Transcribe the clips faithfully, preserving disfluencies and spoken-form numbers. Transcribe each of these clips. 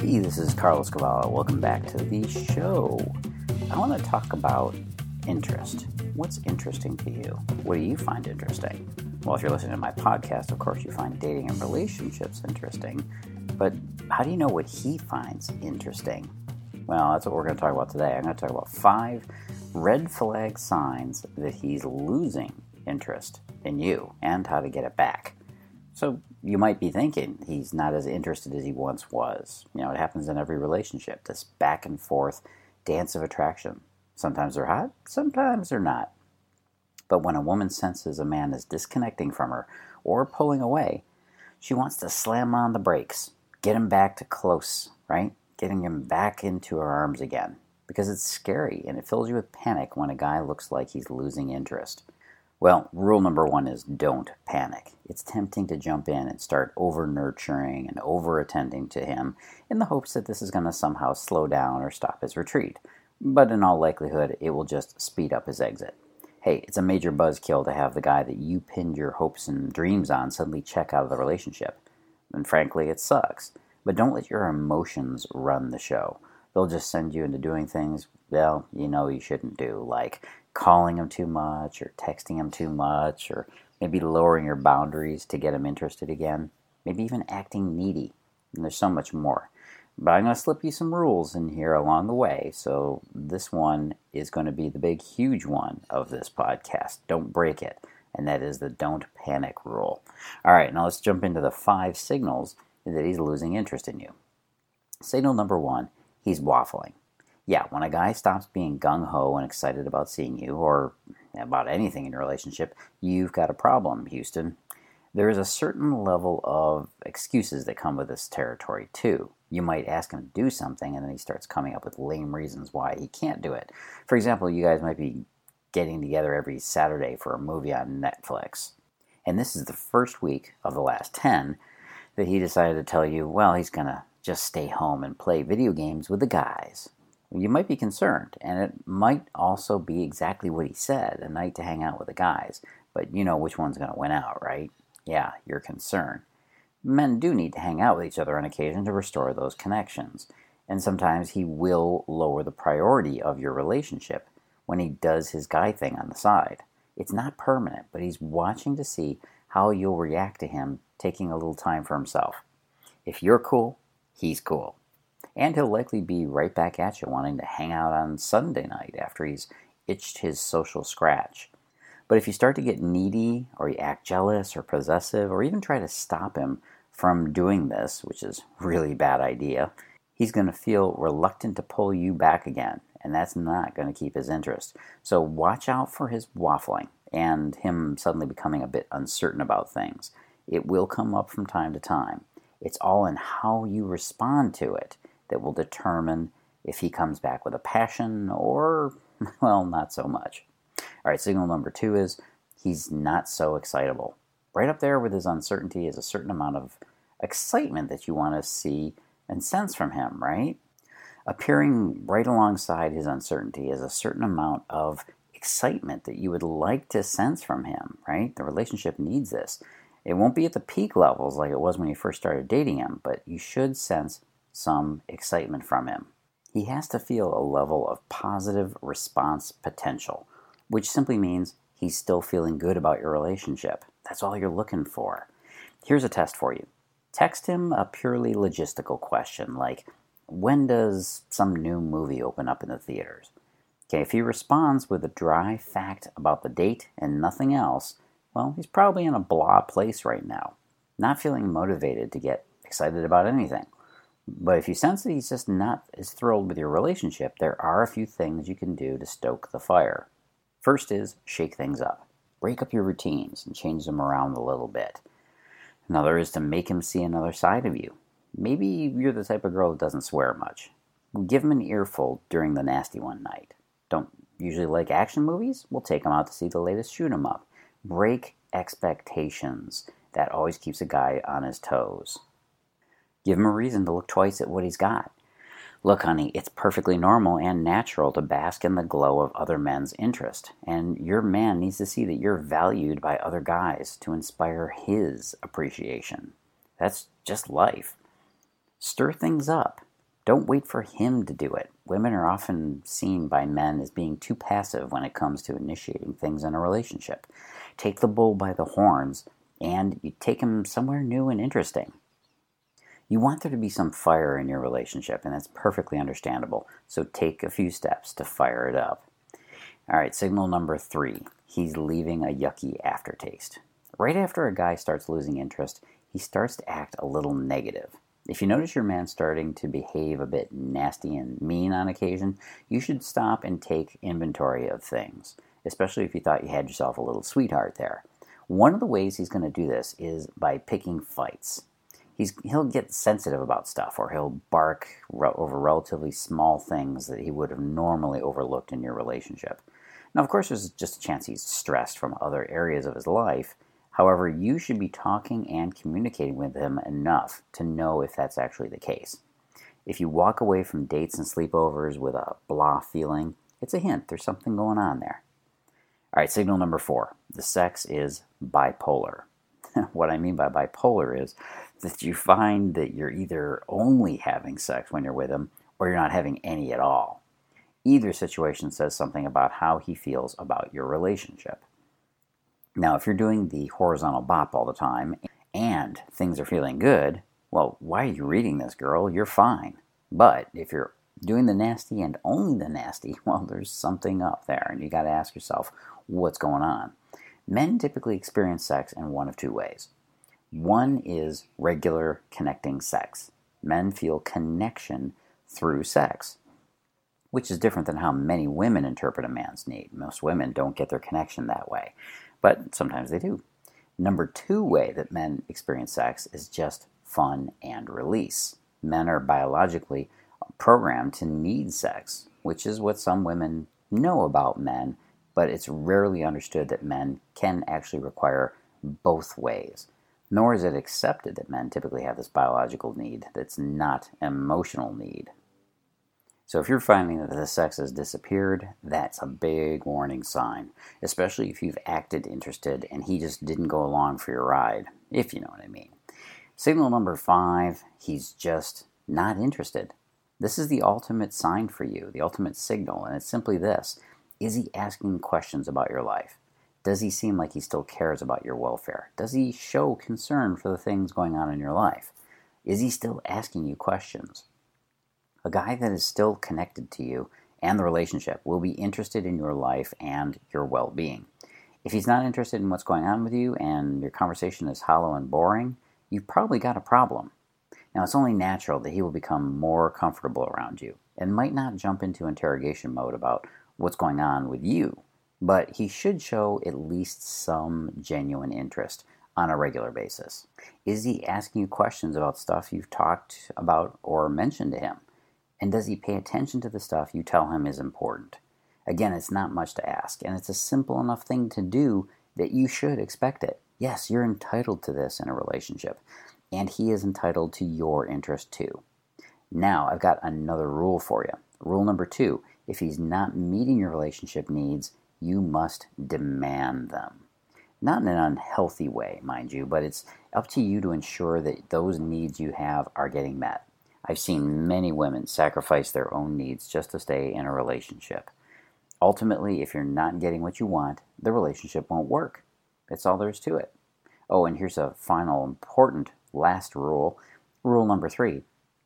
Hey, this is Carlos Cavallo. Welcome back to the show. I want to talk about interest. What's interesting to you? What do you find interesting? Well, if you're listening to my podcast, of course you find dating and relationships interesting. But how do you know what he finds interesting? Well, that's what we're going to talk about today. I'm going to talk about five red flag signs that he's losing interest in you and how to get it back. So you might be thinking he's not as interested as he once was. You know, it happens in every relationship, this back and forth dance of attraction. Sometimes they're hot, sometimes they're not. But when a woman senses a man is disconnecting from her or pulling away, she wants to slam on the brakes, get him back to close, right? Getting him back into her arms again. Because it's scary and it fills you with panic when a guy looks like he's losing interest. Well, rule number one is don't panic. It's tempting to jump in and start over-nurturing and over-attending to him in the hopes that this is going to somehow slow down or stop his retreat. But in all likelihood, it will just speed up his exit. Hey, it's a major buzzkill to have the guy that you pinned your hopes and dreams on suddenly check out of the relationship. And frankly, it sucks. But don't let your emotions run the show. They'll just send you into doing things, well, you know you shouldn't do, like calling him too much or texting him too much or maybe lowering your boundaries to get him interested again. Maybe even acting needy. And there's so much more. But I'm going to slip you some rules in here along the way. So this one is going to be the big, huge one of this podcast. Don't break it. And that is the don't panic rule. All right, now let's jump into the five signals that he's losing interest in you. Signal number one, he's waffling. Yeah, when a guy stops being gung-ho and excited about seeing you, or about anything in your relationship, you've got a problem, Houston. There is a certain level of excuses that come with this territory, too. You might ask him to do something, and then he starts coming up with lame reasons why he can't do it. For example, you guys might be getting together every Saturday for a movie on Netflix. And this is the first week of the last ten that he decided to tell you, well, he's going to just stay home and play video games with the guys. You might be concerned, and it might also be exactly what he said, a night to hang out with the guys. But you know which one's going to win out, right? Yeah, you're concerned. Men do need to hang out with each other on occasion to restore those connections. And sometimes he will lower the priority of your relationship when he does his guy thing on the side. It's not permanent, but he's watching to see how you'll react to him taking a little time for himself. If you're cool, he's cool. And he'll likely be right back at you wanting to hang out on Sunday night after he's itched his social scratch. But if you start to get needy, or you act jealous or possessive, or even try to stop him from doing this, which is a really bad idea, he's going to feel reluctant to pull you back again, and that's not going to keep his interest. So watch out for his waffling and him suddenly becoming a bit uncertain about things. It will come up from time to time. It's all in how you respond to it that will determine if he comes back with a passion or, well, not so much. All right, signal number two is he's not so excitable. Right up there with his uncertainty is a certain amount of excitement that you want to see and sense from him, right? Appearing right alongside his uncertainty is a certain amount of excitement that you would like to sense from him, right? The relationship needs this. It won't be at the peak levels like it was when you first started dating him, but you should sense some excitement from him. He has to feel a level of positive response potential, which simply means he's still feeling good about your relationship. That's all you're looking for. Here's a test for you. Text him a purely logistical question like, when does some new movie open up in the theaters? Okay, if he responds with a dry fact about the date and nothing else, well, he's probably in a blah place right now, not feeling motivated to get excited about anything. But if you sense that he's just not as thrilled with your relationship, there are a few things you can do to stoke the fire. First is shake things up. Break up your routines and change them around a little bit. Another is to make him see another side of you. Maybe you're the type of girl that doesn't swear much. Give him an earful during the nasty one night. Don't usually like action movies? We'll take him out to see the latest shoot 'em up. Break expectations. That always keeps a guy on his toes. Give him a reason to look twice at what he's got. Look, honey, it's perfectly normal and natural to bask in the glow of other men's interest, and your man needs to see that you're valued by other guys to inspire his appreciation. That's just life. Stir things up. Don't wait for him to do it. Women are often seen by men as being too passive when it comes to initiating things in a relationship. Take the bull by the horns, and you take him somewhere new and interesting. You want there to be some fire in your relationship, and that's perfectly understandable, so take a few steps to fire it up. All right, signal number three. He's leaving a yucky aftertaste. Right after a guy starts losing interest, he starts to act a little negative. If you notice your man starting to behave a bit nasty and mean on occasion, you should stop and take inventory of things, especially if you thought you had yourself a little sweetheart there. One of the ways he's going to do this is by picking fights. He's, he'll get sensitive about stuff, or he'll bark re- over relatively small things that he would have normally overlooked in your relationship. Now, of course, there's just a chance he's stressed from other areas of his life. However, you should be talking and communicating with him enough to know if that's actually the case. If you walk away from dates and sleepovers with a blah feeling, it's a hint there's something going on there. All right, signal number four. The sex is bipolar. What I mean by bipolar is that you find that you're either only having sex when you're with him or you're not having any at all. Either situation says something about how he feels about your relationship. Now, if you're doing the horizontal bop all the time and things are feeling good, well, why are you reading this, girl? You're fine. But if you're doing the nasty and only the nasty, well, there's something up there, and you got to ask yourself, what's going on? Men typically experience sex in one of two ways. One is regular connecting sex. Men feel connection through sex, which is different than how many women interpret a man's need. Most women don't get their connection that way, but sometimes they do. Number two way that men experience sex is just fun and release. Men are biologically programmed to need sex, which is what some women know about men, but it's rarely understood that men can actually require both ways. Nor is it accepted that men typically have this biological need that's not an emotional need. So if you're finding that the sex has disappeared, that's a big warning sign, especially if you've acted interested and he just didn't go along for your ride, if you know what I mean. Signal number five, he's just not interested. This is the ultimate sign for you, the ultimate signal, and it's simply this. Is he asking questions about your life? Does he seem like he still cares about your welfare? Does he show concern for the things going on in your life? Is he still asking you questions? A guy that is still connected to you and the relationship will be interested in your life and your well-being. If he's not interested in what's going on with you and your conversation is hollow and boring, you've probably got a problem. Now, it's only natural that he will become more comfortable around you and might not jump into interrogation mode about what's going on with you, but he should show at least some genuine interest on a regular basis. Is he asking you questions about stuff you've talked about or mentioned to him? And does he pay attention to the stuff you tell him is important? Again, it's not much to ask, and it's a simple enough thing to do that you should expect it. Yes, you're entitled to this in a relationship, and he is entitled to your interest too. Now, I've got another rule for you. Rule number two, if he's not meeting your relationship needs, you must demand them. Not in an unhealthy way, mind you, but it's up to you to ensure that those needs you have are getting met. I've seen many women sacrifice their own needs just to stay in a relationship. Ultimately, if you're not getting what you want, the relationship won't work. That's all there is to it. Oh, and here's a final important last rule. Rule number three.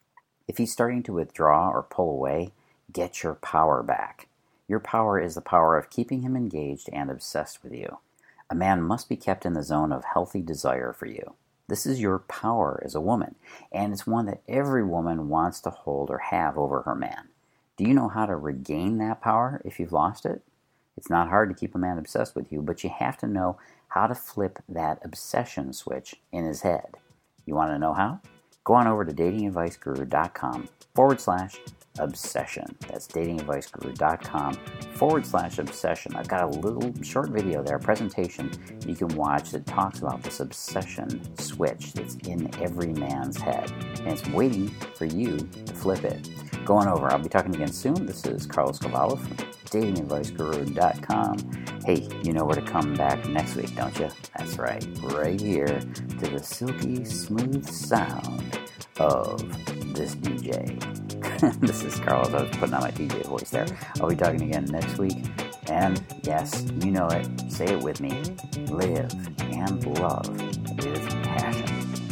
If he's starting to withdraw or pull away, get your power back. Your power is the power of keeping him engaged and obsessed with you. A man must be kept in the zone of healthy desire for you. This is your power as a woman, and it's one that every woman wants to hold or have over her man. Do you know how to regain that power if you've lost it? It's not hard to keep a man obsessed with you, but you have to know how to flip that obsession switch in his head. You want to know how? Go on over to datingadviceguru.com forward slash obsession. That's datingadviceguru.com forward slash obsession. I've got a little short video there, a presentation you can watch that talks about this obsession switch that's in every man's head. And it's waiting for you to flip it. Go on over. I'll be talking again soon. This is Carlos Cavallo from dating advice guru dot com. Hey, you know where to come back next week, don't you? That's right. Right here to the silky smooth sound of this D J. This is Carlos. I was putting on my D J voice there. I'll be talking again next week. And yes, you know it. Say it with me. Live and love with passion.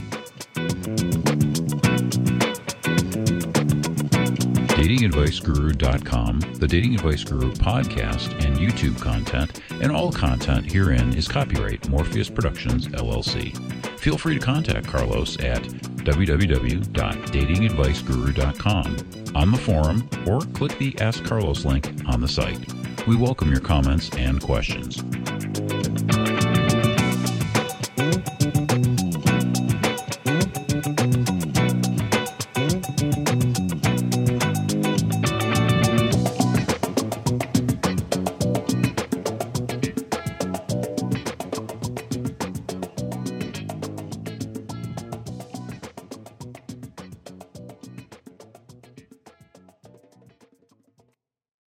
dating advice guru dot com, the Dating Advice Guru podcast and YouTube content, and all content herein is copyright Morpheus Productions, L L C. Feel free to contact Carlos at w w w dot dating advice guru dot com on the forum or click the Ask Carlos link on the site. We welcome your comments and questions.